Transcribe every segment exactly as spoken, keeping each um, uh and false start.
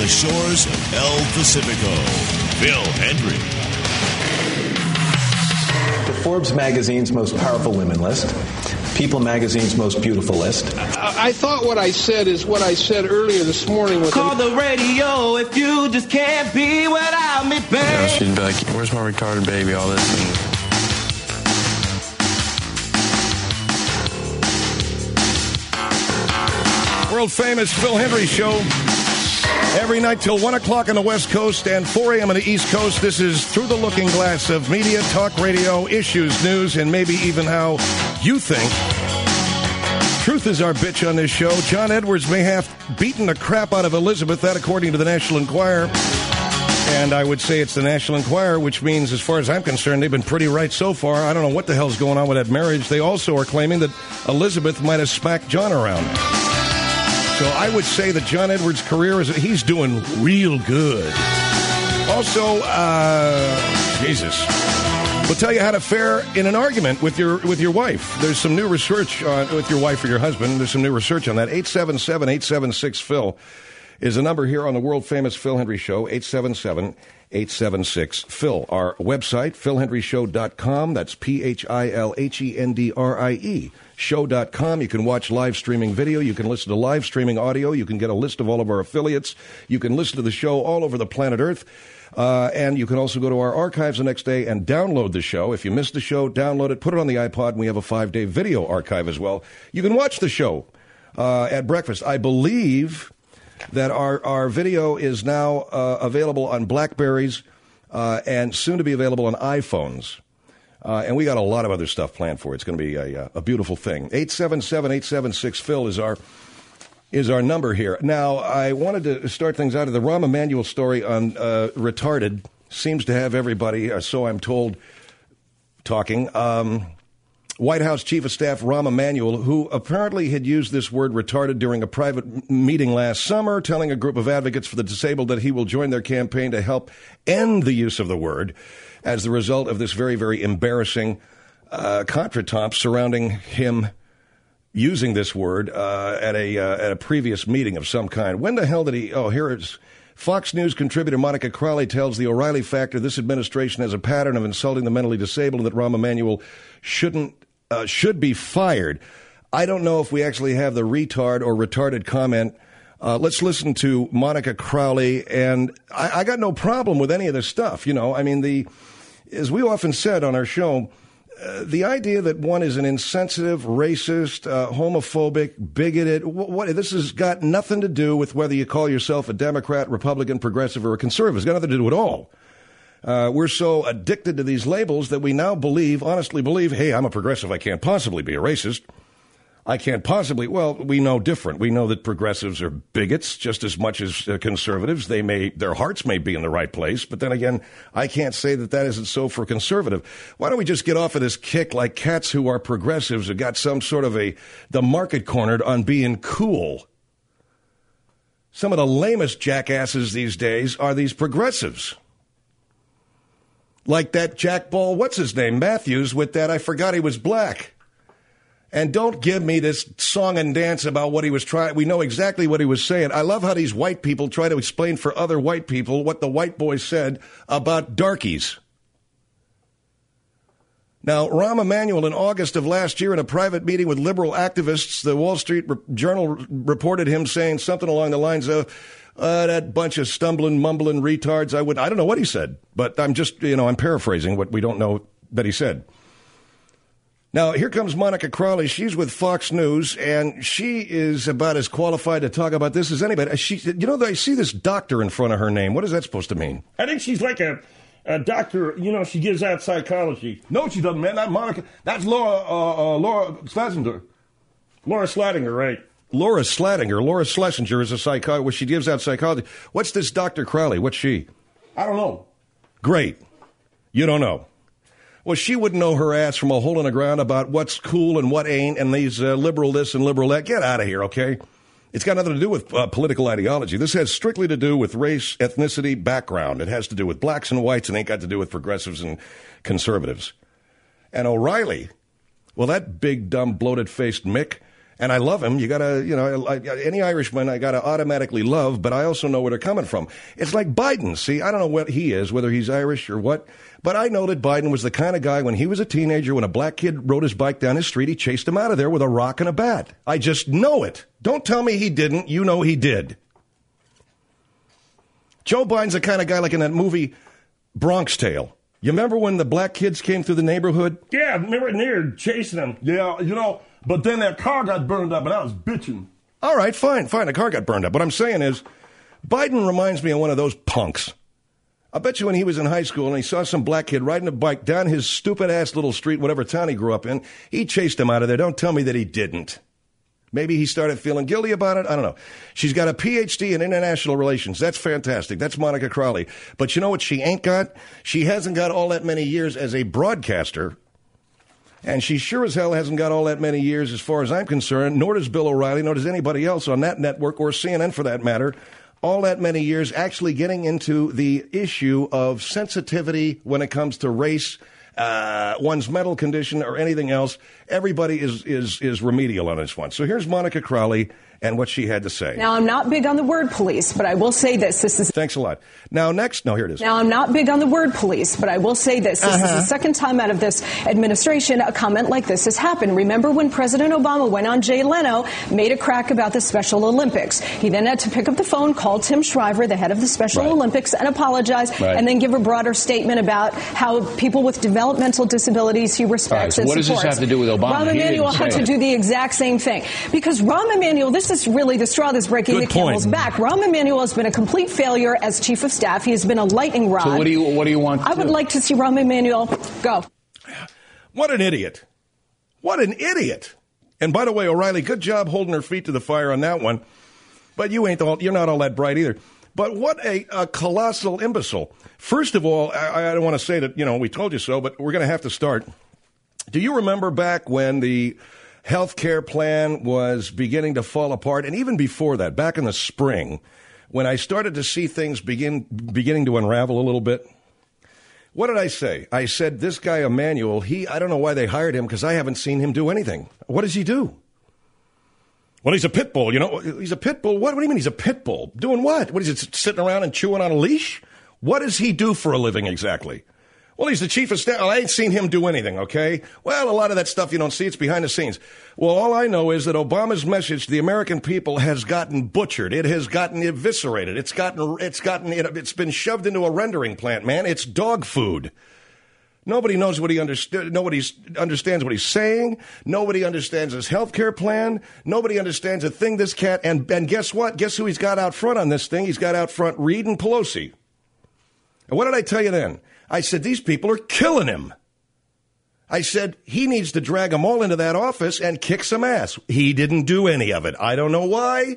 shores of El Pacifico, Phil Hendrie. The Forbes magazine's most powerful women list. People magazine's most beautiful list. I, I thought what I said is what I said earlier this morning. With Call the radio if you just can't be without me, babe. You know, she'd be like, where's my retarded baby, all this. And world famous Phil Hendrie Show. Every night till one o'clock on the West Coast and four a.m. on the East Coast. This is Through the Looking Glass of media, talk radio, issues, news, and maybe even how you think. Truth is our bitch on this show. John Edwards may have beaten the crap out of Elizabeth, that according to the National Enquirer. And I would say it's the National Enquirer, which means, as far as I'm concerned, they've been pretty right so far. I don't know what the hell's going on with that marriage. They also are claiming that Elizabeth might have smacked John around. So I would say that John Edwards' career, is he's doing real good. Also, uh, Jesus, we'll tell you how to fare in an argument with your with your wife. There's some new research on, with your wife or your husband. There's some new research on that. eight seven seven, eight seven six, Phil is a number here on the world-famous Phil Hendrie Show, eight seven seven, eight seven six, Phil. Our website, phil hendrie show dot com. That's P H I L H E N D R I E. show dot com. You can watch live streaming video. You can listen to live streaming audio. You can get a list of all of our affiliates. You can listen to the show all over the planet Earth. Uh, and you can also go to our archives the next day and download the show. If you missed the show, download it, put it on the iPod, and we have a five-day video archive as well. You can watch the show uh, at breakfast. I believe that our, our video is now uh, available on BlackBerries uh, and soon to be available on iPhones. Uh, and we got a lot of other stuff planned for it. It's going to be a, a beautiful thing. eight seven seven, eight seven six, Phil is our is our number here. Now, I wanted to start things out of the Rahm Emanuel story on uh, retarded. Seems to have everybody, uh, so I'm told, talking. Um, White House Chief of Staff Rahm Emanuel, who apparently had used this word retarded during a private m- meeting last summer, telling a group of advocates for the disabled that he will join their campaign to help end the use of the word, as the result of this very, very embarrassing uh, contretemps surrounding him using this word uh, at a uh, at a previous meeting of some kind. When the hell did he? Oh, here it's Fox News contributor Monica Crowley tells the O'Reilly Factor this administration has a pattern of insulting the mentally disabled and that Rahm Emanuel shouldn't uh, should be fired. I don't know if we actually have the retard or retarded comment. Uh, let's listen to Monica Crowley, and I, I got no problem with any of this stuff. You know, I mean, the as we often said on our show, uh, the idea that one is an insensitive, racist, uh, homophobic, bigoted, what, what this has got nothing to do with whether you call yourself a Democrat, Republican, progressive, or a conservative. It's got nothing to do at all. Uh, we're so addicted to these labels that we now believe, honestly believe, hey, I'm a progressive, I can't possibly be a racist. I can't possibly. Well, we know different. We know that progressives are bigots just as much as uh, conservatives. They may, their hearts may be in the right place, but then again, I can't say that that isn't so for conservative. Why don't we just get off of this kick like cats who are progressives who got some sort of a the market cornered on being cool? Some of the lamest jackasses these days are these progressives. Like that Jack Ball, what's his name, Matthews, with that I forgot he was black. And don't give me this song and dance about what he was trying. We know exactly what he was saying. I love how these white people try to explain for other white people what the white boy said about darkies. Now, Rahm Emanuel, in August of last year, in a private meeting with liberal activists, the Wall Street Journal reported him saying something along the lines of, uh, that bunch of stumbling, mumbling retards. I would, I don't know what he said, but I'm just, you know, I'm paraphrasing what we don't know that he said. Now, here comes Monica Crowley. She's with Fox News, and she is about as qualified to talk about this as anybody. She, you know, I see this doctor in front of her name. What is that supposed to mean? I think she's like a, a doctor. You know, she gives out psychology. No, she doesn't, man. Not Monica. That's Laura, uh, uh, Laura Schlesinger. Laura Schlesinger, right. Laura Schlesinger. Laura Schlesinger is a psychologist. Well, she gives out psychology. What's this Doctor Crowley? What's she? I don't know. Great. You don't know. Well, she wouldn't know her ass from a hole in the ground about what's cool and what ain't and these uh, liberal this and liberal that. Get out of here, okay? It's got nothing to do with uh, political ideology. This has strictly to do with race, ethnicity, background. It has to do with blacks and whites and ain't got to do with progressives and conservatives. And O'Reilly, well, that big, dumb, bloated-faced Mick And I love him. You gotta, you know, I, any Irishman I gotta automatically love, but I also know where they're coming from. It's like Biden. See, I don't know what he is, whether he's Irish or what, but I know that Biden was the kind of guy when he was a teenager, when a black kid rode his bike down his street, he chased him out of there with a rock and a bat. I just know it. Don't tell me he didn't. You know he did. Joe Biden's the kind of guy like in that movie Bronx Tale. You remember when the black kids came through the neighborhood? Yeah, I remember near chasing them. Yeah, you know, but then that car got burned up, and I was bitching. All right, fine, fine. The car got burned up. What I'm saying is, Biden reminds me of one of those punks. I bet you when he was in high school and he saw some black kid riding a bike down his stupid-ass little street, whatever town he grew up in, he chased him out of there. Don't tell me that he didn't. Maybe he started feeling guilty about it. I don't know. She's got a P H D in international relations. That's fantastic. That's Monica Crowley. But you know what she ain't got? She hasn't got all that many years as a broadcaster. And she sure as hell hasn't got all that many years as far as I'm concerned, nor does Bill O'Reilly, nor does anybody else on that network or C N N for that matter, all that many years actually getting into the issue of sensitivity when it comes to race, uh, one's mental condition, or anything else. Everybody is, is, is remedial on this one. So here's Monica Crowley and what she had to say. Now, I'm not big on the word police, but I will say this. This is Thanks a lot. Now, next. No, here it is. Now, I'm not big on the word police, but I will say this. This uh-huh. is the second time out of this administration a comment like this has happened. Remember when President Obama went on Jay Leno, made a crack about the Special Olympics. He then had to pick up the phone, call Tim Shriver, the head of the Special right. Olympics, and apologize, right. and then give a broader statement about how people with developmental disabilities he respects right, so and what supports. What does this have to do with Obama? Rahm Emanuel had to do the exact same thing. Because Rahm Emanuel, this is really the straw that's breaking Good the camel's point. back. Rahm Emanuel has been a complete failure as chief of staff. He has been a lightning rod. So what do you what do you want? I would do? like to see Rahm Emanuel go. What an idiot! What an idiot! And by the way, O'Reilly, good job holding her feet to the fire on that one. But you ain't all, you're not all that bright either. But what a, a colossal imbecile! First of all, I, I don't want to say that you know we told you so, but we're going to have to start. Do you remember back when the health care plan was beginning to fall apart? And even before that, back in the spring, when I started to see things begin beginning to unravel a little bit, what did I say? I said, this guy Emanuel, he, I don't know why they hired him because I haven't seen him do anything. What does he do? Well, he's a pit bull, you know. He's a pit bull. What, what do you mean he's a pit bull? Doing what? What is it, sitting around and chewing on a leash? What does he do for a living exactly? Well, he's the chief of staff. Well, I ain't seen him do anything, okay? Well, a lot of that stuff you don't see. It's behind the scenes. Well, all I know is that Obama's message to the American people has gotten butchered. It has gotten eviscerated. It's gotten, it's gotten, it's been shoved into a rendering plant, man. It's dog food. Nobody knows what he understood. Nobody understands what he's saying. Nobody understands his health care plan. Nobody understands a thing this cat, and, and guess what? Guess who he's got out front on this thing? He's got out front Reid and Pelosi. And what did I tell you then? I said, these people are killing him. I said, he needs to drag them all into that office and kick some ass. He didn't do any of it. I don't know why.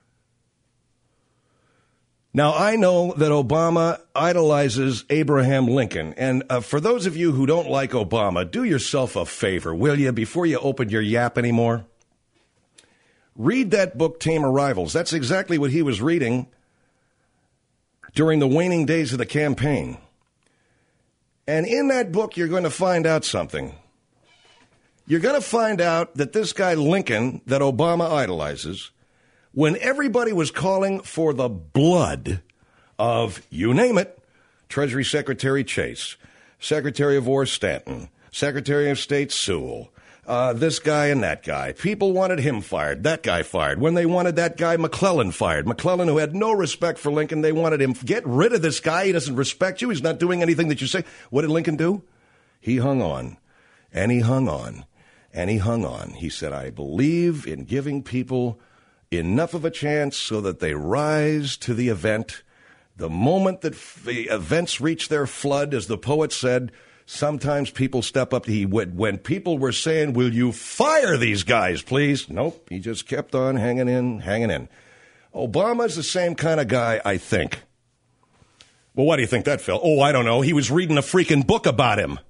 Now, I know that Obama idolizes Abraham Lincoln. And uh, for those of you who don't like Obama, do yourself a favor, will you, before you open your yap anymore? Read that book, Tame Arrivals. That's exactly what he was reading during the waning days of the campaign. And in that book, you're going to find out something. You're going to find out that this guy Lincoln, that Obama idolizes, when everybody was calling for the blood of, you name it, Treasury Secretary Chase, Secretary of War Stanton, Secretary of State Sewell, uh, this guy and that guy. People wanted him fired, that guy fired. When they wanted that guy McClellan fired, McClellan, who had no respect for Lincoln, they wanted him, get rid of this guy. He doesn't respect you. He's not doing anything that you say. What did Lincoln do? He hung on, and he hung on, and he hung on. He said, I believe in giving people enough of a chance so that they rise to the event. The moment that the events reach their flood, as the poet said, sometimes people step up. He would, when people were saying, will you fire these guys, please? Nope. He just kept on hanging in, hanging in. Obama's the same kind of guy, I think. Well, why do you think that, Phil? Oh, I don't know. He was reading a freaking book about him.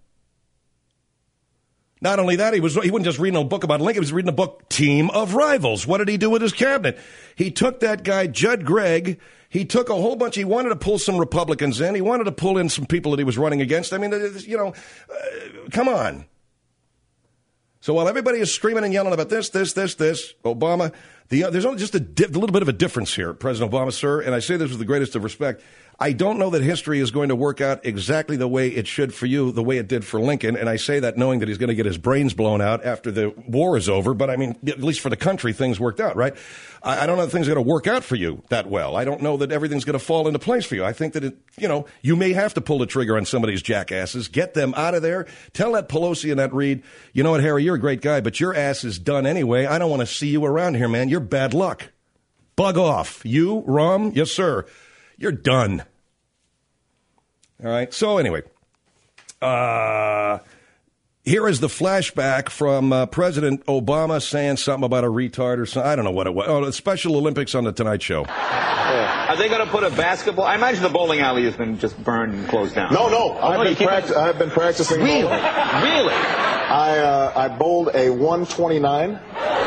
Not only that, he was he wasn't just reading a book about Lincoln, he was reading a book, Team of Rivals. What did he do with his cabinet? He took that guy, Judd Gregg. He took a whole bunch. He wanted to pull some Republicans in. He wanted to pull in some people that he was running against. I mean, you know, uh, come on. So while everybody is screaming and yelling about this, this, this, this, Obama, the, uh, there's only just a, di- a little bit of a difference here, President Obama, sir, and I say this with the greatest of respect. I don't know that history is going to work out exactly the way it should for you, the way it did for Lincoln, and I say that knowing that he's going to get his brains blown out after the war is over, but I mean, at least for the country, things worked out, right? I, I don't know that things are going to work out for you that well. I don't know that everything's going to fall into place for you. I think that, it, you know, you may have to pull the trigger on some of these jackasses, get them out of there, tell that Pelosi and that Reid, you know what, Harry, you're a great guy, but your ass is done anyway. I don't want to see you around here, man. You're bad luck. Bug off. You, Rahm, yes, sir, you're done. All right. So anyway, uh, here is the flashback from uh, President Obama saying something about a retard or something. I don't know what it was. Oh, the Special Olympics on the Tonight Show. Yeah. Are they going to put a basketball? I imagine the bowling alley has been just burned and closed down. No, no. I've, no, been, practi- I've been practicing. Really? Bowling. Really? I uh, I bowled a one twenty-nine.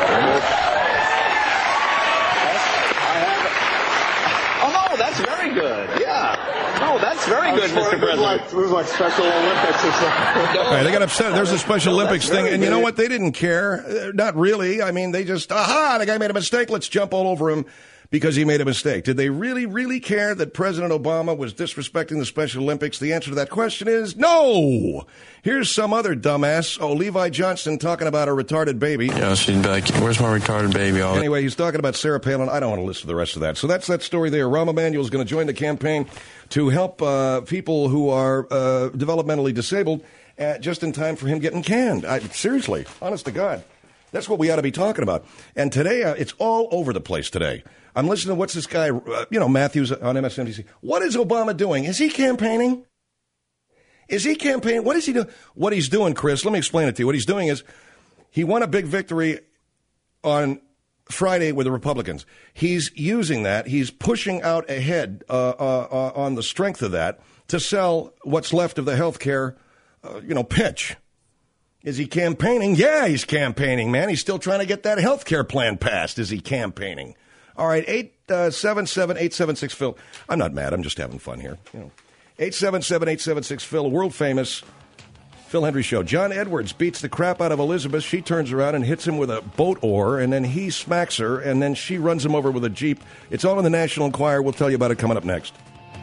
Oh no, that's very good. Yeah. No, that's very good, Mister President. Like, it was like Special Olympics or something. All right, they got upset. There's a Special Olympics thing, and you know what? They didn't care. Uh, not really. I mean, they just, aha, the guy made a mistake. Let's jump all over him because he made a mistake. Did they really, really care that President Obama was disrespecting the Special Olympics? The answer to that question is no. Here's some other dumbass. Oh, Levi Johnson talking about a retarded baby. Yeah, she'd be like, where's my retarded baby? All anyway, he's talking about Sarah Palin. I don't want to listen to the rest of that. So that's that story there. Rahm Emanuel is going to join the campaign to help uh, people who are uh, developmentally disabled uh, just in time for him getting canned. I, seriously, honest to God. That's what we ought to be talking about. And today, uh, it's all over the place today. I'm listening to what's this guy, uh, you know, Matthews on M S N B C. What is Obama doing? Is he campaigning? Is he campaigning? What is he doing? What he's doing, Chris, let me explain it to you. What he's doing is he won a big victory on Friday with the Republicans. He's using that. He's pushing out ahead uh, uh, uh, on the strength of that to sell what's left of the health care, uh, you know, pitch. Is he campaigning? Yeah, he's campaigning, man. He's still trying to get that health care plan passed. Is he campaigning? All right, eight seven seven, eight seven six, Phil. I'm not mad. I'm just having fun here. You know, eight seven seven, eight seven six, Phil, world famous Phil Hendrie Show. John Edwards beats the crap out of Elizabeth. She turns around and hits him with a boat oar, and then he smacks her, and then she runs him over with a Jeep. It's all in the National Enquirer. We'll tell you about it coming up next.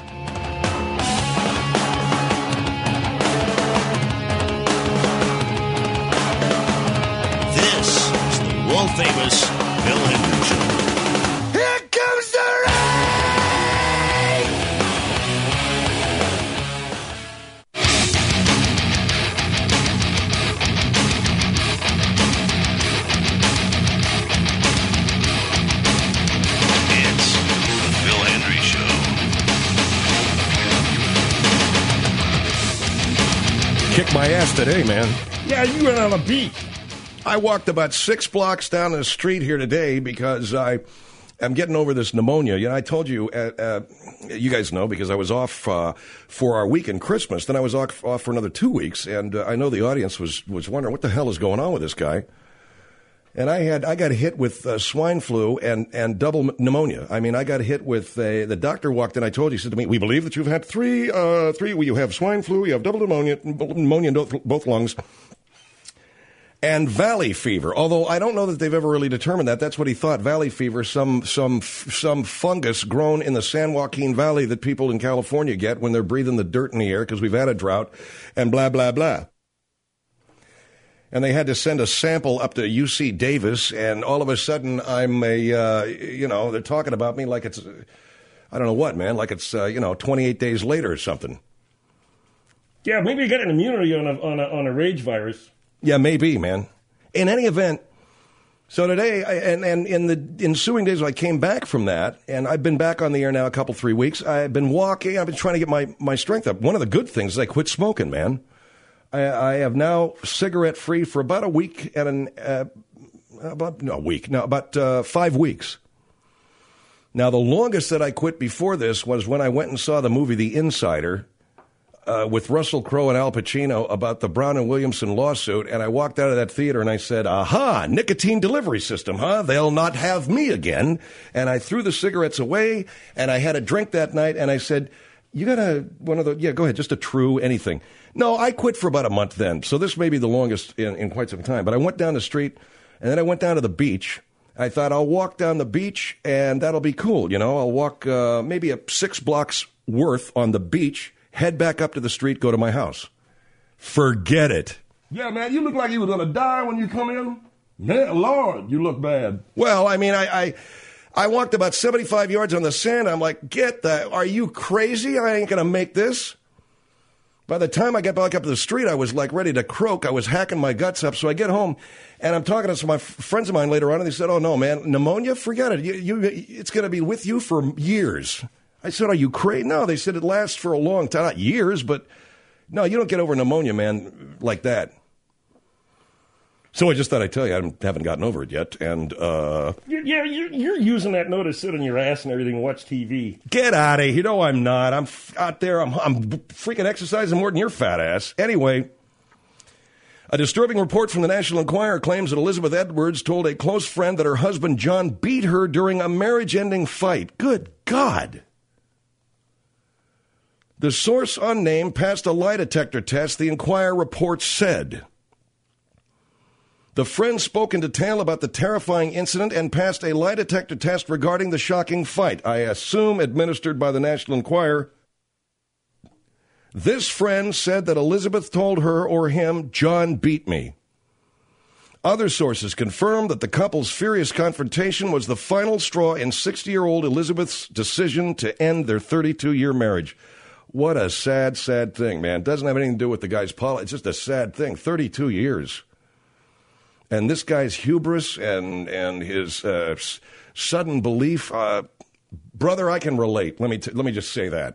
This is the world famous Phil Hendrie Show. Here comes the Kick my ass today, man. Yeah, you went on a beat. I walked about six blocks down the street here today because I am getting over this pneumonia. You know, I told you, uh, uh, you guys know, because I was off uh, for our weekend Christmas. Then I was off, off for another two weeks, and uh, I know the audience was, was wondering what the hell is going on with this guy. And I had I got hit with uh, swine flu and, and double pneumonia. I mean, I got hit with a, the doctor walked in. I told you, he said to me, "We believe that you've had three uh, three. Well, you have swine flu, you have double pneumonia, pneumonia in both, both lungs, and valley fever." Although I don't know that they've ever really determined that. That's what he thought. Valley fever, some some some fungus grown in the San Joaquin Valley that people in California get when they're breathing the dirt in the air because we've had a drought, and blah blah blah. And they had to send a sample up to U C Davis, and all of a sudden I'm a, uh, you know, they're talking about me like it's, I don't know what, man, like it's, uh, you know, twenty-eight days later or something. Yeah, maybe you got an immunity on a, on a, on a rage virus. Yeah, maybe, man. In any event, so today, I, and, and in the ensuing days, I came back from that, and I've been back on the air now a couple, three weeks. I've been walking, I've been trying to get my, my strength up. One of the good things is I quit smoking, man. I, I have now cigarette-free for about a week and an, uh, about, no, a week, no, about uh, five weeks. Now, the longest that I quit before this was when I went and saw the movie The Insider uh, with Russell Crowe and Al Pacino about the Brown and Williamson lawsuit, and I walked out of that theater and I said, aha, nicotine delivery system, huh? They'll not have me again. And I threw the cigarettes away, and I had a drink that night, and I said, You got a, one of the, yeah, go ahead, just a true anything. No, I quit for about a month then, so this may be the longest in, in quite some time. But I went down the street, and then I went down to the beach. I thought I'll walk down the beach, and that'll be cool, you know. I'll walk uh, maybe a six blocks worth on the beach, head back up to the street, go to my house. Forget it. Yeah, man, you look like you was going to die when you come in. Man, Lord, you look bad. Well, I mean, I... I I walked about seventy-five yards on the sand. I'm like, get the, are you crazy? I ain't going to make this. By the time I got back up to the street, I was like ready to croak. I was hacking my guts up. So I get home, and I'm talking to some of my friends of mine later on, and they said, oh, no, man, pneumonia? Forget it. You, you, it's going to be with you for years. I said, are you crazy? No, they said it lasts for a long time. Not years, but no, you don't get over pneumonia, man, like that. So I just thought I'd tell you, I haven't gotten over it yet. And, uh... Yeah, you're, you're using that note to sit on your ass and everything and watch T V. Get out of here. You know I'm not. I'm f- out there. I'm, I'm freaking exercising more than your fat ass. Anyway, a disturbing report from the National Enquirer claims that Elizabeth Edwards told a close friend that her husband John beat her during a marriage-ending fight. Good God. The source unnamed passed a lie detector test, the Enquirer report said. The friend spoke in detail about the terrifying incident and passed a lie detector test regarding the shocking fight, I assume administered by the National Enquirer. This friend said that Elizabeth told her or him, John beat me. Other sources confirmed that the couple's furious confrontation was the final straw in sixty-year-old Elizabeth's decision to end their thirty-two-year marriage. What a sad, sad thing, man. Doesn't have anything to do with the guy's politics. It's just a sad thing. thirty-two years. And this guy's hubris and and his uh, s- sudden belief, uh, brother, I can relate. Let me t- let me just say that.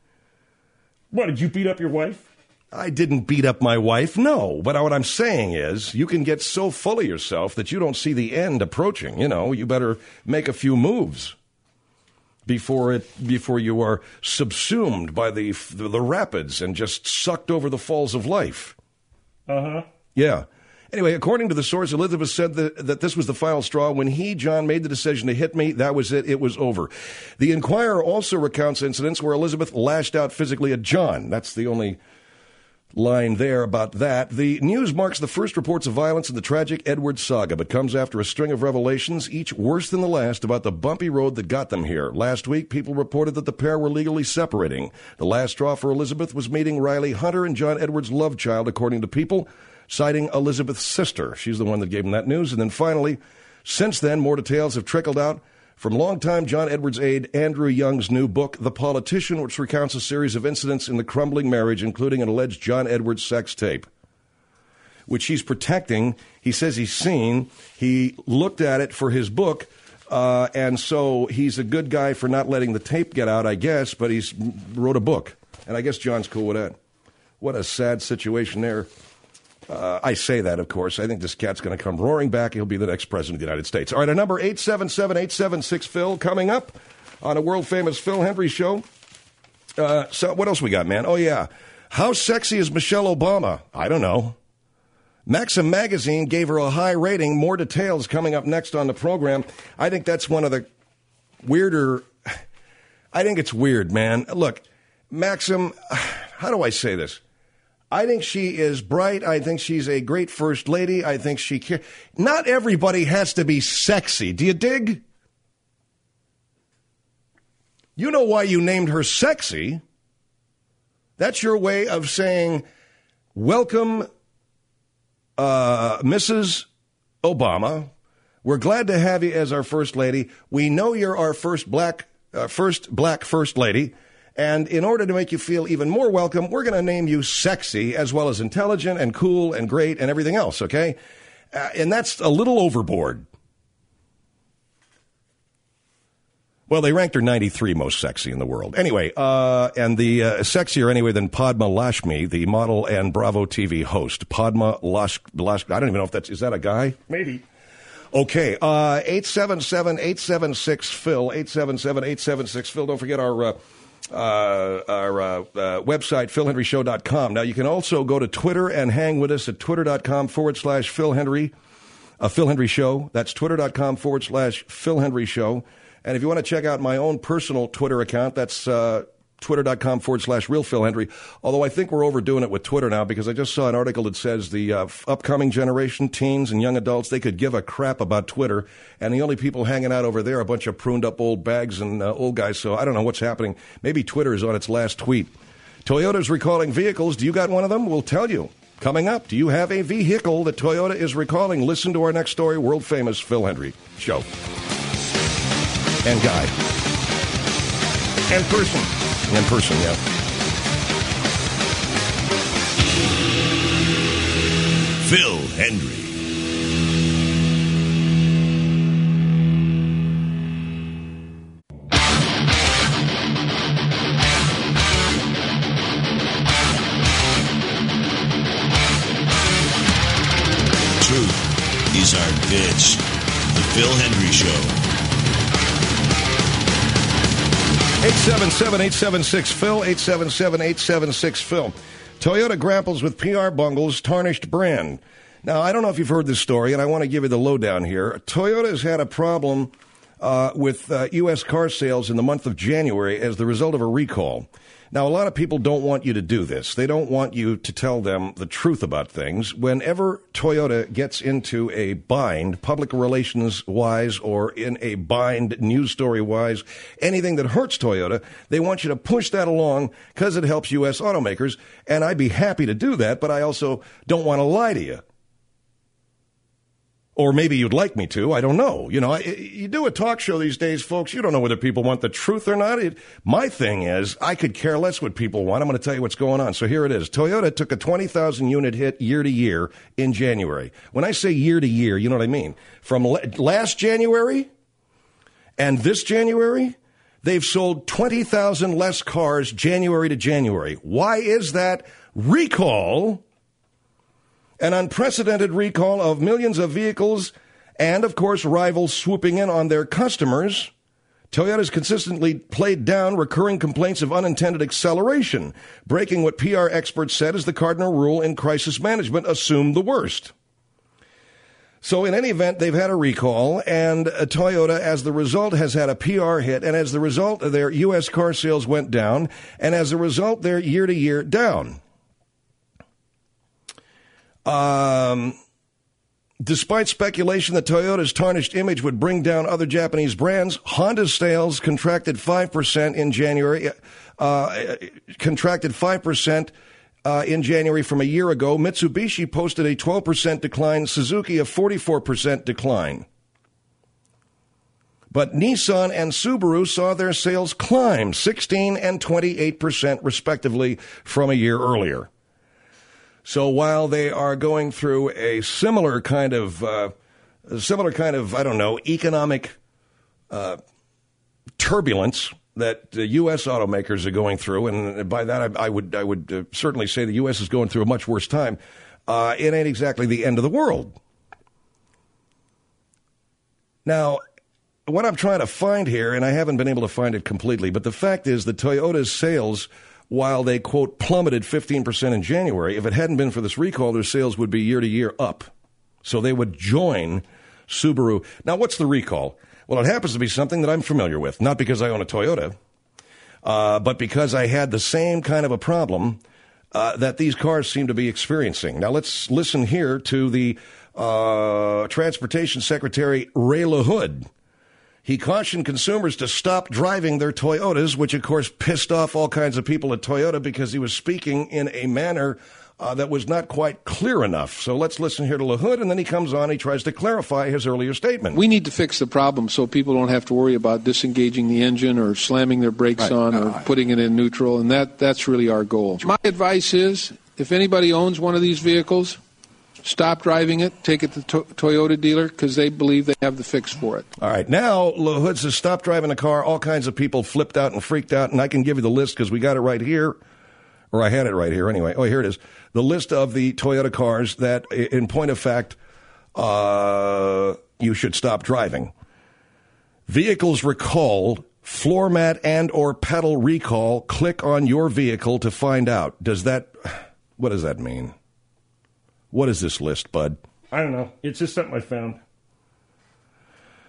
What, did you beat up your wife? I didn't beat up my wife, no. But what I'm saying is, you can get so full of yourself that you don't see the end approaching. You know, you better make a few moves before it before you are subsumed by the the, the rapids and just sucked over the falls of life. Uh huh. Yeah. Anyway, according to the source, Elizabeth said that, that this was the final straw. When he, John, made the decision to hit me, that was it. It was over. The Enquirer also recounts incidents where Elizabeth lashed out physically at John. That's the only line there about that. The news marks the first reports of violence in the tragic Edwards saga, but comes after a string of revelations, each worse than the last, about the bumpy road that got them here. Last week, people reported that the pair were legally separating. The last straw for Elizabeth was meeting Riley Hunter and John Edwards' love child, according to People, citing Elizabeth's sister. She's the one that gave him that news. And then finally, since then, more details have trickled out from longtime John Edwards aide Andrew Young's new book, The Politician, which recounts a series of incidents in the crumbling marriage, including an alleged John Edwards sex tape, which he's protecting. He says he's seen. He looked at it for his book, uh, and so he's a good guy for not letting the tape get out, I guess, but he's wrote a book. And I guess John's cool with that. What a sad situation there. Uh, I say that, of course. I think this cat's going to come roaring back. He'll be the next president of the United States. All right, our number, eight seven seven, eight seven six, Phil, coming up on a world-famous Phil Hendry show. Uh, so what else we got, man? Oh, yeah. How sexy is Michelle Obama? I don't know. Maxim magazine gave her a high rating. More details coming up next on the program. I think that's one of the weirder... I think it's weird, man. Look, Maxim, how do I say this? I think she is bright. I think she's a great first lady. I think she cares. Not everybody has to be sexy. Do you dig? You know why you named her sexy. That's your way of saying, welcome, uh, Missus Obama. We're glad to have you as our first lady. We know you're our first black, uh, first black first lady. And in order to make you feel even more welcome, we're going to name you sexy as well as intelligent and cool and great and everything else, okay? Uh, and that's a little overboard. Well, they ranked her ninety-three most sexy in the world. Anyway, uh, and the uh, sexier anyway than Padma Lakshmi, the model and Bravo T V host. Padma Lakshmi, I don't even know if that's, is that a guy? Maybe. Okay, uh, eight seven seven, eight seven six, Phil, eight seven seven, eight seven six, Phil. Don't forget our... Uh, Uh, our uh, uh, website, phil henry show dot com. Now, you can also go to Twitter and hang with us at twitter.com forward slash Phil Henry, uh, Phil Henry Show. That's twitter.com forward slash Phil Henry Show. And if you want to check out my own personal Twitter account, that's uh, twitter.com forward slash real Phil Hendry. Although I think we're overdoing it with Twitter now, because I just saw an article that says the uh, upcoming generation, teens and young adults, they could give a crap about Twitter, and the only people hanging out over there are a bunch of pruned up old bags and uh, old guys. So I don't know what's happening. Maybe Twitter is on its last tweet. Toyota's recalling vehicles. Do you got one of them? We'll tell you. Coming up, do you have a vehicle that Toyota is recalling? Listen to our next story, world famous Phil Hendry Show. And Guy. And person. In person, yeah. Phil Hendry. Truth is our bitch. The Phil Hendry Show. eight seven seven, eight seven six, Phil, eight seven seven, eight seven six, Phil. Toyota grapples with P R bungles, tarnished brand. Now, I don't know if you've heard this story, and I want to give you the lowdown here. Toyota has had a problem uh, with uh, U S car sales in the month of January as the result of a recall. Now, a lot of people don't want you to do this. They don't want you to tell them the truth about things. Whenever Toyota gets into a bind, public relations-wise, or in a bind news story-wise, anything that hurts Toyota, they want you to push that along because it helps U S automakers. And I'd be happy to do that, but I also don't want to lie to you. Or maybe you'd like me to. I don't know. You know, I, you do a talk show these days, folks. You don't know whether people want the truth or not. It, my thing is, I could care less what people want. I'm going to tell you what's going on. So here it is. Toyota took a twenty thousand unit hit year to year in January. When I say year to year, you know what I mean. From la- last January and this January, they've sold twenty thousand less cars January to January. Why is that? Recall. An unprecedented recall of millions of vehicles and, of course, rivals swooping in on their customers. Toyota's consistently played down recurring complaints of unintended acceleration, breaking what P R experts said is the cardinal rule in crisis management: assume the worst. So in any event, they've had a recall, and Toyota, as the result, has had a P R hit, and as the result, their U S car sales went down, and as a result, they're year-to-year down. Um, despite speculation that Toyota's tarnished image would bring down other Japanese brands, Honda's sales contracted five percent in January, uh, contracted five percent uh, in January from a year ago. Mitsubishi posted a twelve percent decline, Suzuki a forty-four percent decline. But Nissan and Subaru saw their sales climb sixteen and twenty-eight percent respectively from a year earlier. So while they are going through a similar kind of, uh, a similar kind of, I don't know, economic uh, turbulence that the U S automakers are going through, and by that I, I would I would uh, certainly say the U S is going through a much worse time, uh, it ain't exactly the end of the world. Now, what I'm trying to find here, and I haven't been able to find it completely, but the fact is that Toyota's sales, while they, quote, plummeted fifteen percent in January, if it hadn't been for this recall, their sales would be year-to-year up. So they would join Subaru. Now, what's the recall? Well, it happens to be something that I'm familiar with, not because I own a Toyota, uh, but because I had the same kind of a problem uh, that these cars seem to be experiencing. Now, let's listen here to the uh, Transportation Secretary, Ray LaHood. He cautioned consumers to stop driving their Toyotas, which, of course, pissed off all kinds of people at Toyota because he was speaking in a manner uh, that was not quite clear enough. So let's listen here to LaHood, and then he comes on, he tries to clarify his earlier statement. We need to fix the problem so people don't have to worry about disengaging the engine or slamming their brakes right. on or uh, putting it in neutral, and that, that's really our goal. My advice is, if anybody owns one of these vehicles, stop driving it, take it to to- Toyota dealer because they believe they have the fix for it. All right. Now, LaHood says stop driving a car. All kinds of people flipped out and freaked out, and I can give you the list because we got it right here. Or I had it right here anyway. Oh, here it is. The list of the Toyota cars that, in point of fact, uh, you should stop driving. Vehicles recalled, floor mat and or pedal recall. Click on your vehicle to find out. Does that, what does that mean? What is this list, bud? I don't know. It's just something I found.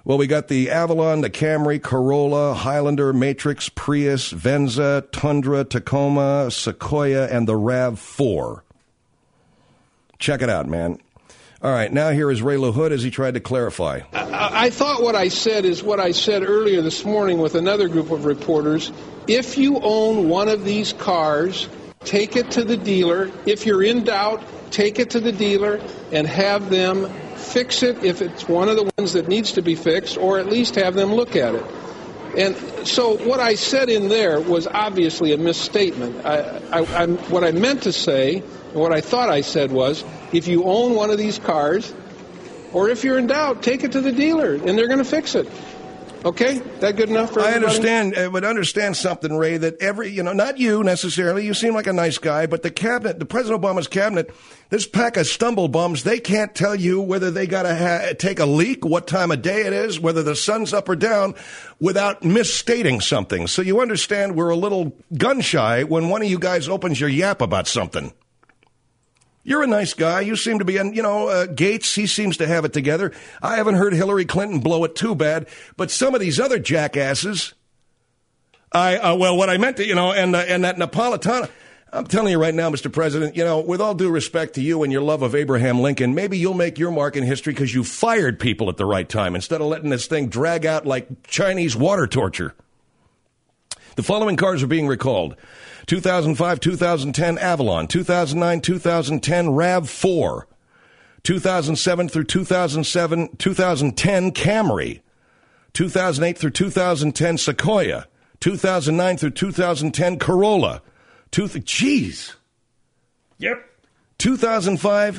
Well, we got the Avalon, the Camry, Corolla, Highlander, Matrix, Prius, Venza, Tundra, Tacoma, Sequoia, and the RAV four. Check it out, man. All right, now here is Ray LaHood as he tried to clarify. I, I thought what I said is what I said earlier this morning with another group of reporters. If you own one of these cars, take it to the dealer. If you're in doubt, take it to the dealer and have them fix it if it's one of the ones that needs to be fixed, or at least have them look at it. And so what I said in there was obviously a misstatement. I, I, I'm, what I meant to say, and what I thought I said was, if you own one of these cars, or if you're in doubt, take it to the dealer, and they're going to fix it. Okay? That good enough for everybody? I understand, uh, but understand something, Ray, that every, you know, not you necessarily, you seem like a nice guy, but the cabinet, the President Obama's cabinet, this pack of stumble bums, they can't tell you whether they got to ha- take a leak, what time of day it is, whether the sun's up or down, without misstating something. So you understand we're a little gun-shy when one of you guys opens your yap about something. You're a nice guy. You seem to be, and you know, uh, Gates, he seems to have it together. I haven't heard Hillary Clinton blow it too bad, but some of these other jackasses, I, uh, well, what I meant to, you know, and, uh, and that Napolitano, I'm telling you right now, Mister President, you know, with all due respect to you and your love of Abraham Lincoln, maybe you'll make your mark in history because you fired people at the right time instead of letting this thing drag out like Chinese water torture. The following cars are being recalled. two thousand five, two thousand ten Avalon, two thousand nine, two thousand ten RAV four, two thousand seven through two thousand seven, two thousand ten Camry, two thousand eight through two thousand ten Sequoia, two thousand nine through two thousand ten Corolla, two th- Jeez. Yep. two thousand five,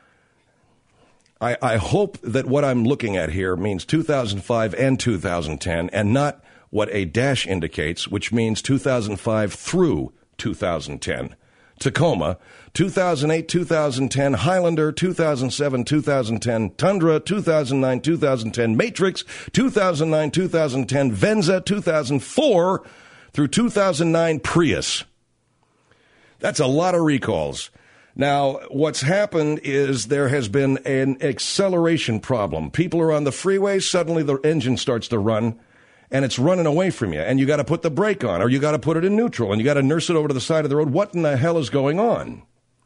I, I hope that what I'm looking at here means two thousand five and two thousand ten and not what a dash indicates, which means two thousand five through two thousand ten. Tacoma, two thousand eight, two thousand ten, Highlander, two thousand seven, two thousand ten, Tundra, two thousand nine, two thousand ten, Matrix, two thousand nine, two thousand ten, Venza, two thousand four through two thousand nine Prius. That's a lot of recalls. Now, what's happened is there has been an acceleration problem. People are on the freeway, suddenly the engine starts to run, and it's running away from you, and you got to put the brake on, or you got to put it in neutral, and you got to nurse it over to the side of the road. What in the hell is going on?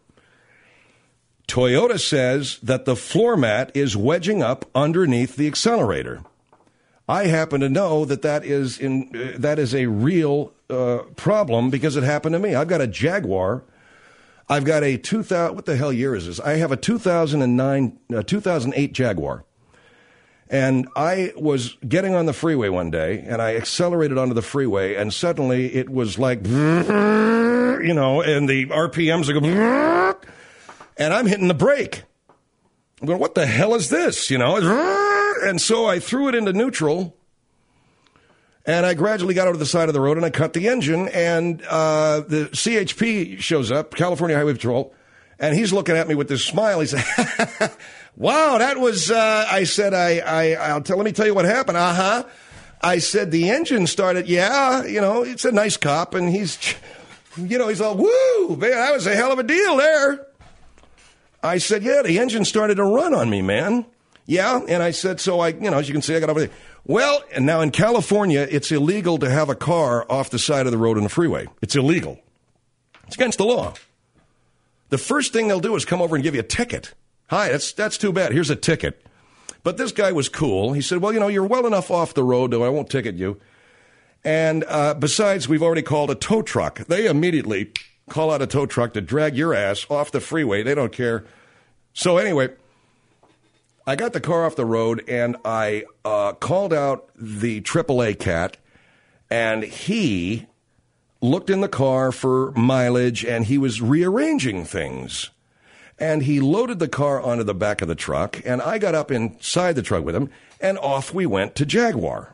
Toyota says that the floor mat is wedging up underneath the accelerator. I happen to know that that is in uh, that is a real uh, problem because it happened to me. I've got a Jaguar. I've got a two thousand. What the hell year is this? I have a two thousand nine, uh, two thousand eight Jaguar. And I was getting on the freeway one day, and I accelerated onto the freeway, and suddenly it was like, you know, and the R P Ms are going, and I'm hitting the brake. I'm going, what the hell is this, you know? And so I threw it into neutral, and I gradually got over to the side of the road, and I cut the engine, and uh, the C H P shows up, California Highway Patrol, and he's looking at me with this smile. He said, wow, that was, uh, I said, I, I, I'll tell, let me tell you what happened. Uh-huh. I said, the engine started, yeah, you know, it's a nice cop, and he's, you know, he's all, woo, man, that was a hell of a deal there. I said, yeah, the engine started to run on me, man. Yeah, and I said, so I, you know, as you can see, I got over there. Well, and now in California, it's illegal to have a car off the side of the road in the freeway. It's illegal. It's against the law. The first thing they'll do is come over and give you a ticket. Hi, that's that's too bad. Here's a ticket. But this guy was cool. He said, well, you know, you're well enough off the road, though I won't ticket you. And uh, besides, we've already called a tow truck. They immediately call out a tow truck to drag your ass off the freeway. They don't care. So anyway, I got the car off the road, and I uh, called out the triple A cat, and he looked in the car for mileage, and he was rearranging things. And he loaded the car onto the back of the truck, and I got up inside the truck with him, and off we went to Jaguar.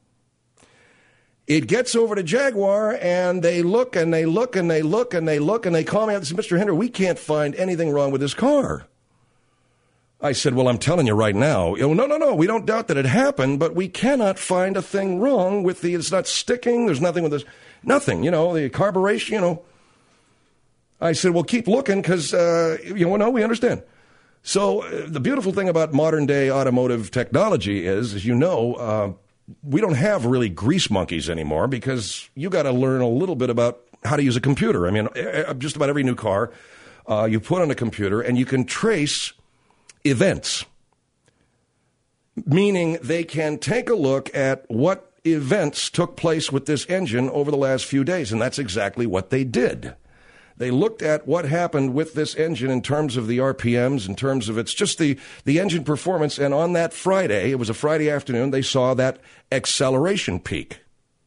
It gets over to Jaguar, and they look, and they look, and they look, and they look, and they call me out and say, Mister Hendry, we can't find anything wrong with this car. I said, well, I'm telling you right now. Oh, no, no, no, we don't doubt that it happened, but we cannot find a thing wrong with the, it's not sticking, there's nothing with this, nothing, you know, the carburation, you know. I said, well, keep looking because, uh, you know, no, we understand. So uh, the beautiful thing about modern-day automotive technology is, as you know, uh, we don't have really grease monkeys anymore because you got to learn a little bit about how to use a computer. I mean, just about every new car uh, you put on a computer, and you can trace events, meaning they can take a look at what events took place with this engine over the last few days, and that's exactly what they did. They looked at what happened with this engine in terms of the R P Ms, in terms of its just the, the engine performance. And on that Friday, it was a Friday afternoon, they saw that acceleration peak.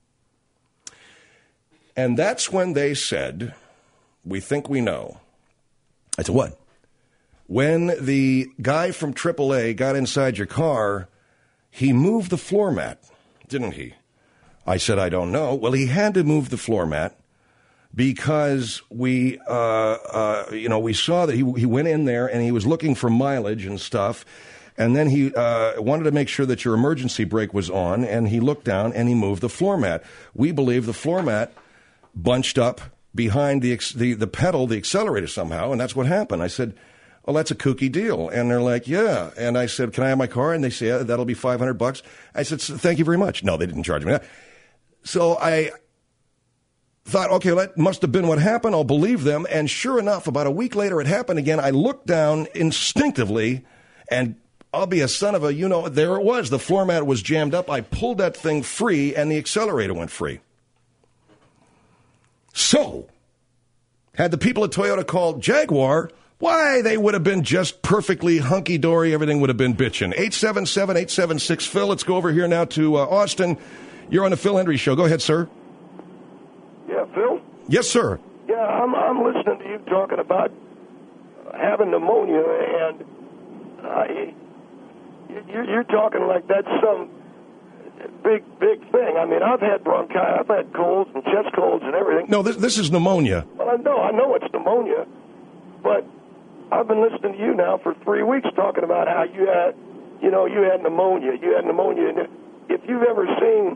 And that's when they said, we think we know. I said, what? When the guy from triple A got inside your car, he moved the floor mat, didn't he? I said, I don't know. Well, he had to move the floor mat because we, uh, uh, you know, we saw that he he went in there and he was looking for mileage and stuff, and then he uh, wanted to make sure that your emergency brake was on, and he looked down and he moved the floor mat. We believe the floor mat bunched up behind the the the pedal, the accelerator somehow, and that's what happened. I said, well, that's a kooky deal. And they're like, yeah. And I said, can I have my car? And they say, yeah, that'll be five hundred bucks. I said, thank you very much. No, they didn't charge me that. So I thought, okay, that must have been what happened. I'll believe them. And sure enough, about a week later, it happened again. I looked down instinctively, and I'll be a son of a, you know, there it was. The floor mat was jammed up. I pulled that thing free, and the accelerator went free. So, had the people at Toyota called Jaguar, why, they would have been just perfectly hunky-dory. Everything would have been bitching. eight seven seven, eight seven six, Phil. Let's go over here now to uh, Austin. You're on the Phil Hendry Show. Go ahead, sir. Yeah, Phil? Yes, sir. Yeah, I'm, I'm listening to you talking about having pneumonia, and uh, you, you're talking like that's some big, big thing. I mean, I've had bronchitis, I've had colds and chest colds and everything. No, this, this is pneumonia. Well, I know, I know it's pneumonia, but I've been listening to you now for three weeks talking about how you had, you know, you had pneumonia. You had pneumonia. And if you've ever seen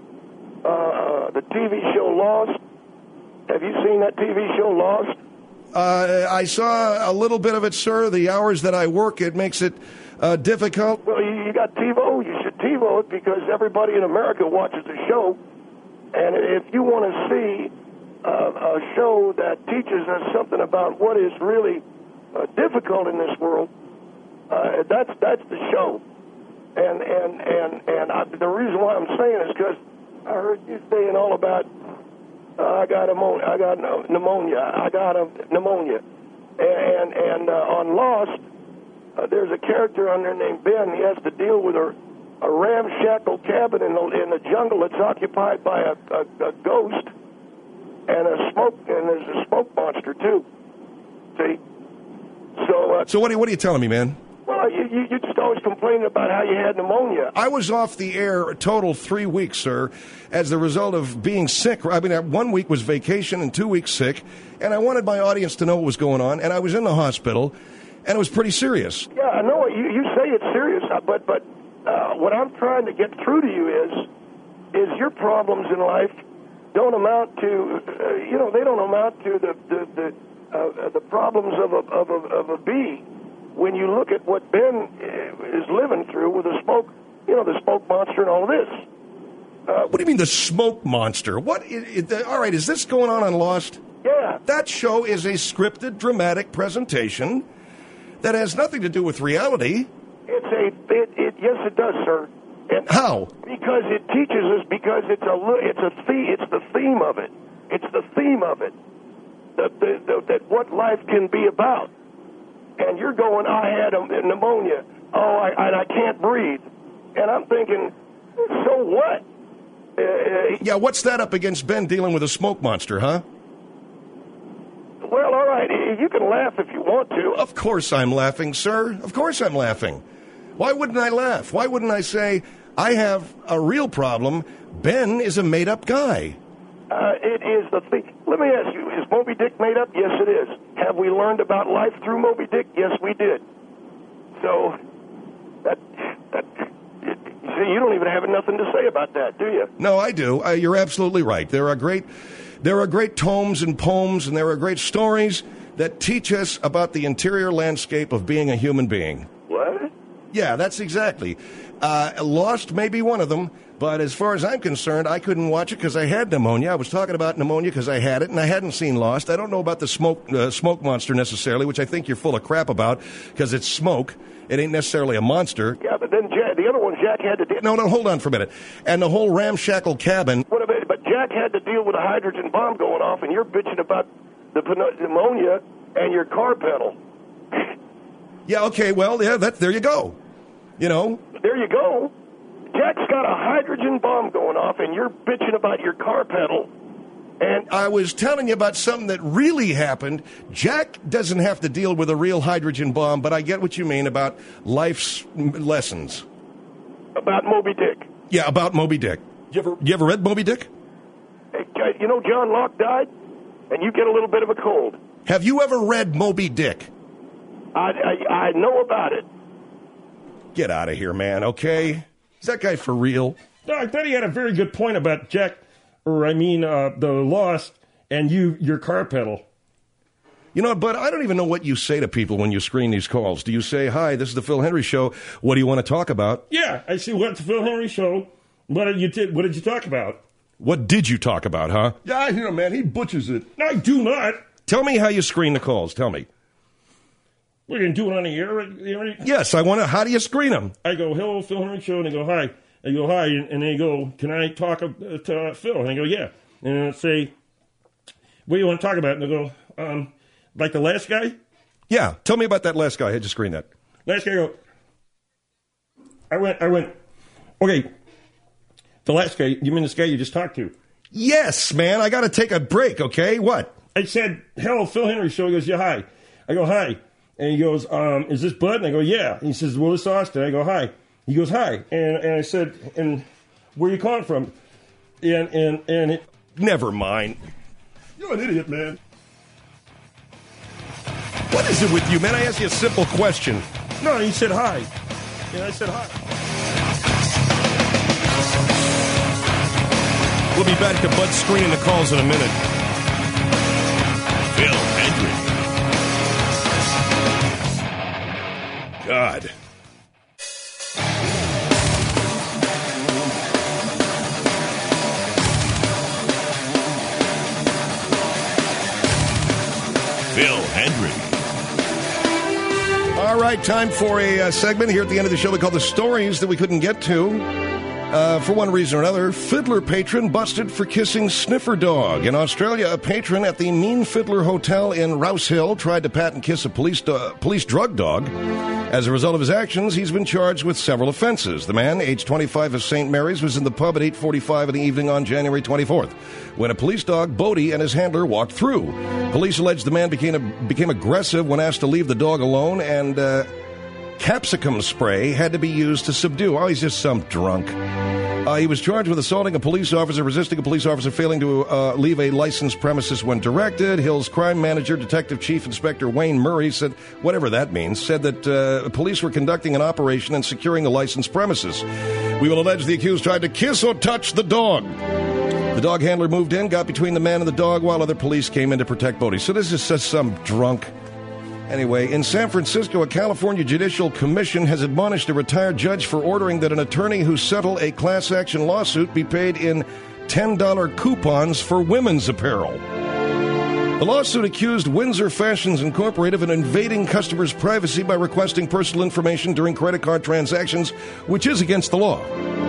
uh, the T V show Lost, have you seen that T V show Lost? Uh, I saw a little bit of it, sir. The hours that I work, it makes it uh, difficult. Well, you, you got TiVo. You should TiVo it because everybody in America watches the show. And if you want to see uh, a show that teaches us something about what is really uh, difficult in this world, uh, that's that's the show. And and and and I, the reason why I'm saying is because I heard you saying all about uh, I got pneumonia, I got pneumonia, I got a pneumonia, and and uh, on Lost, uh, there's a character on there named Ben. He has to deal with a, a ramshackle cabin in the in the jungle that's occupied by a, a, a ghost and a smoke, and there's a smoke monster too. See, so uh, so what are what are you telling me, man? Well, you, you, you just always complaining about how you had pneumonia. I was off the air a total three weeks, sir, as the result of being sick. I mean, one week was vacation and two weeks sick, and I wanted my audience to know what was going on, and I was in the hospital, and it was pretty serious. Yeah, I know. You, you say it's serious, but but uh, what I'm trying to get through to you is, is your problems in life don't amount to, uh, you know, they don't amount to the the the, uh, the problems of a of a of a bee. When you look at what Ben is living through with the smoke, you know, the smoke monster and all of this. Uh, what do you mean the smoke monster? What? Is, is, all right, is this going on on Lost? Yeah. That show is a scripted, dramatic presentation that has nothing to do with reality. It's a, it, it yes, it does, sir. And how? Because it teaches us. Because it's a, it's a theme. It's the theme of it. It's the theme of it. The, the, the, that what life can be about. And you're going, I had a pneumonia. Oh, I, and I can't breathe. And I'm thinking, so what? Uh, yeah, what's that up against Ben dealing with a smoke monster, huh? Well, all right, you can laugh if you want to. Of course I'm laughing, sir. Of course I'm laughing. Why wouldn't I laugh? Why wouldn't I say, I have a real problem. Ben is a made-up guy. Uh, it is the thing. Let me ask you, is Moby Dick made up? Yes, it is. Have we learned about life through Moby Dick? Yes, we did. So, that, that it, see, you don't even have nothing to say about that, do you? No, I do. Uh, you're absolutely right. There are great, there are great tomes and poems, and there are great stories that teach us about the interior landscape of being a human being. What? Yeah, that's exactly. Uh, Lost may be one of them, but as far as I'm concerned, I couldn't watch it because I had pneumonia. I was talking about pneumonia because I had it, and I hadn't seen Lost. I don't know about the smoke uh, smoke monster necessarily, which I think you're full of crap about because it's smoke. It ain't necessarily a monster. Yeah, but then Jack, the other one, Jack had to deal. No, no, hold on for a minute. And the whole ramshackle cabin. What about, but Jack had to deal with a hydrogen bomb going off, and you're bitching about the pneumonia and your car pedal. Yeah, okay, well, yeah, that, there you go. You know? There you go. Jack's got a hydrogen bomb going off, and you're bitching about your car pedal. And I was telling you about something that really happened. Jack doesn't have to deal with a real hydrogen bomb, but I get what you mean about life's lessons. About Moby Dick. Yeah, about Moby Dick. You ever, you ever read Moby Dick? Hey, you know John Locke died, and you get a little bit of a cold. Have you ever read Moby Dick? I, I, I know about it. Get out of here, man, okay? Is that guy for real? No, I thought he had a very good point about Jack, or I mean, uh, the Lost, and you, your car pedal. You know, but I don't even know what you say to people when you screen these calls. Do you say, hi, this is the Phil Henry Show. What do you want to talk about? Yeah, I say, what's the Phil Henry Show? What did you, t- what did you talk about? What did you talk about, huh? Yeah, I hear him, man. He butchers it. No, I do not. Tell me how you screen the calls. Tell me. We're going to do it on the air? Yes, I want to. How do you screen them? I go, hello, Phil Henry Show, and they go, hi. I go, hi, and they go, can I talk uh, to uh, Phil? And I go, yeah. And I say, what do you want to talk about? And they go, um, like the last guy? Yeah, tell me about that last guy. I had to screen that. Last guy, I go, I went, I went, okay, the last guy, you mean this guy you just talked to? Yes, man, I got to take a break, okay? What? I said, hello, Phil Henry Show. He goes, yeah, hi. I go, hi. And he goes, um, is this Bud? And I go, yeah. And he says, well, this is Austin. I go, hi. He goes, hi. And, and I said, and where are you calling from? And, and, and it... Never mind. You're an idiot, man. What is it with you, man? I asked you a simple question. No, he said hi. And I said hi. We'll be back to Bud screening the calls in a minute. Phil Hendrick. God. Phil Hendrick. All right, time for a uh, segment here at the end of the show we call the stories that we couldn't get to. Uh, for one reason or another, Fiddler patron busted for kissing sniffer dog. In Australia, a patron at the Mean Fiddler Hotel in Rouse Hill tried to pat and kiss a police, do- police drug dog. As a result of his actions, he's been charged with several offenses. The man, age twenty-five, of Saint Mary's, was in the pub at eight forty-five in the evening on January twenty-fourth when a police dog, Bodie, and his handler walked through. Police allege the man became, a, became aggressive when asked to leave the dog alone, and uh, capsicum spray had to be used to subdue. Oh, he's just some drunk. Uh, he was charged with assaulting a police officer, resisting a police officer, failing to uh, leave a licensed premises when directed. Hill's crime manager, Detective Chief Inspector Wayne Murray, said, whatever that means, said that uh, police were conducting an operation and securing the licensed premises. We will allege the accused tried to kiss or touch the dog. The dog handler moved in, got between the man and the dog while other police came in to protect Bodie. So this is just some drunk... Anyway, in San Francisco, a California Judicial Commission has admonished a retired judge for ordering that an attorney who settle a class action lawsuit be paid in ten dollar coupons for women's apparel. The lawsuit accused Windsor Fashions Incorporated of invading customers' privacy by requesting personal information during credit card transactions, which is against the law.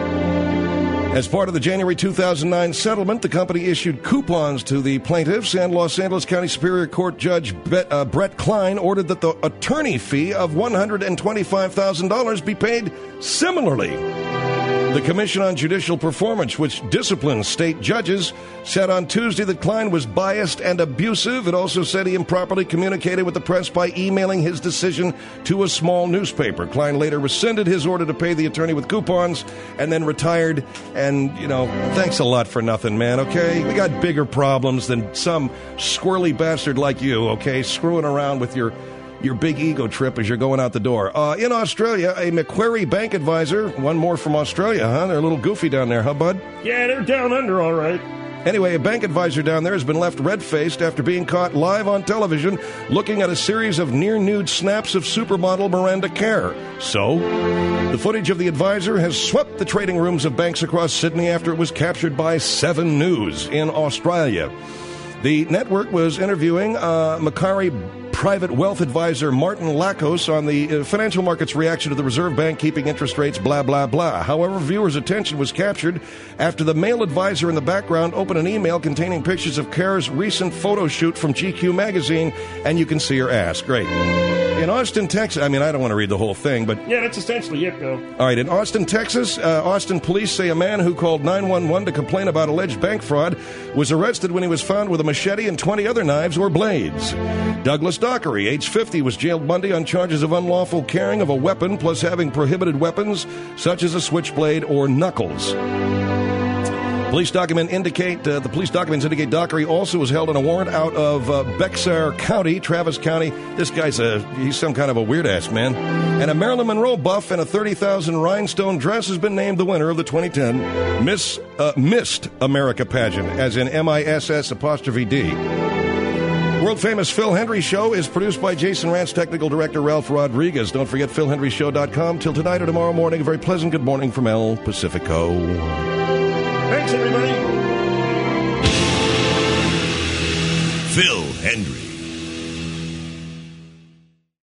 As part of the January two thousand nine settlement, the company issued coupons to the plaintiffs, and Los Angeles County Superior Court Judge Bet, uh, Brett Klein ordered that the attorney fee of one hundred twenty-five thousand dollars be paid similarly. The Commission on Judicial Performance, which disciplines state judges, said on Tuesday that Klein was biased and abusive. It also said he improperly communicated with the press by emailing his decision to a small newspaper. Klein later rescinded his order to pay the attorney with coupons and then retired. And, you know, thanks a lot for nothing, man, okay? We got bigger problems than some squirrely bastard like you, okay, screwing around with your... your big ego trip as you're going out the door. Uh, in Australia, a Macquarie bank advisor, one more from Australia, huh? They're a little goofy down there, huh, bud? Yeah, they're down under, all right. Anyway, a bank advisor down there has been left red-faced after being caught live on television looking at a series of near-nude snaps of supermodel Miranda Kerr. So, the footage of the advisor has swept the trading rooms of banks across Sydney after it was captured by Seven News in Australia. The network was interviewing uh, Macquarie private wealth advisor Martin Lakos on the uh, financial markets reaction to the Reserve Bank keeping interest rates blah, blah, blah. However, viewers' attention was captured after the male advisor in the background opened an email containing pictures of Kerr's recent photo shoot from G Q magazine, and you can see her ass. Great. In Austin, Texas, I mean, I don't want to read the whole thing, but... Yeah, that's essentially it, Bill. All right, in Austin, Texas, uh, Austin police say a man who called nine one one to complain about alleged bank fraud was arrested when he was found with a machete and twenty other knives or blades. Douglas Dockery, age fifty, was jailed Monday on charges of unlawful carrying of a weapon plus having prohibited weapons such as a switchblade or knuckles. Police document indicate uh, the police documents indicate Dockery also was held on a warrant out of uh, Bexar County, Travis County. This guy's a he's some kind of a weird ass man. And a Marilyn Monroe buff in a thirty thousand rhinestone dress has been named the winner of the twenty ten Miss uh, Missed America pageant, as in M I S S apostrophe D. World famous Phil Hendry Show is produced by Jason Rantz, technical director Ralph Rodriguez. Don't forget phil hendry show dot com. Till tonight or tomorrow morning, a very pleasant good morning from El Pacifico. Thanks, everybody. Phil Hendry.